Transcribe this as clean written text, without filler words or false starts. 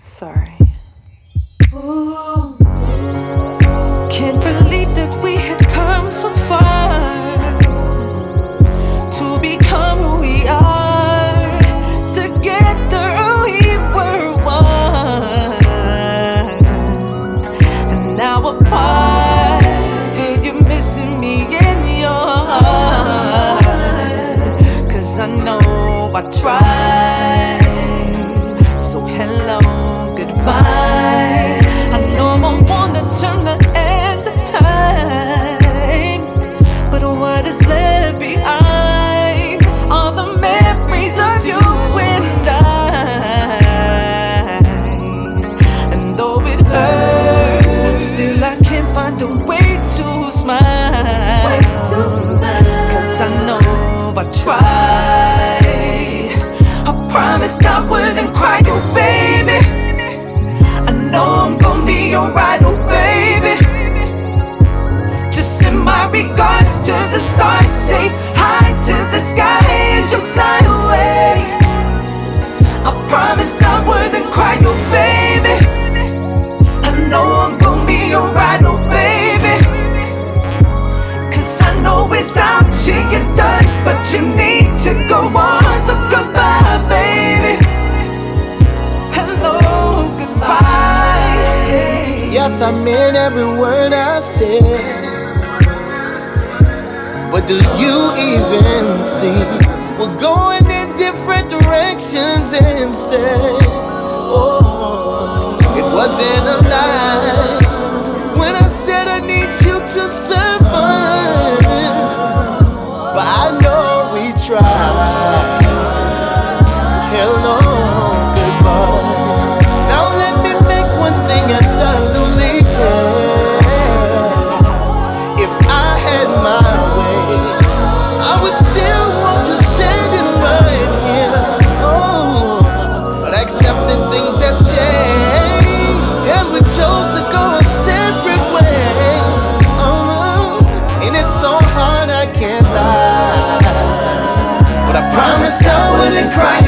Sorry. Ooh. Can't believe that we had come so far to become who we are. Together we were one, and now apart. Feel you missing me in your heart, 'cause I know I tried. So hello, goodbye. I know I wanna turn the end of time, but what is left behind are the memories of you and I. And though it hurts, still I can't find a way to smile, 'cause I know I tried. I promised I wouldn't cry, oh baby. I know I'm gonna be alright, oh baby. Just send my regards to the stars, say hi to the sky as you fly away. I promised I wouldn't cry, oh baby. I know I'm gonna be alright, oh baby. 'Cause I know without you you're done, but you need to go on, so goodbye, baby. Hello, goodbye. Yes, I meant every word I said, but do you even see we're going in different directions instead? Oh, it wasn't a lie when I said I need you to survive, but I know we tried. So hello, goodbye. Now let me make one thing absolutely clear. If I had my way, I would still want you standing right here. Oh, but I accepted things have changed, and we chose to go our separate ways. Oh, and it's so hard I can't lie, but I promised I wouldn't cry,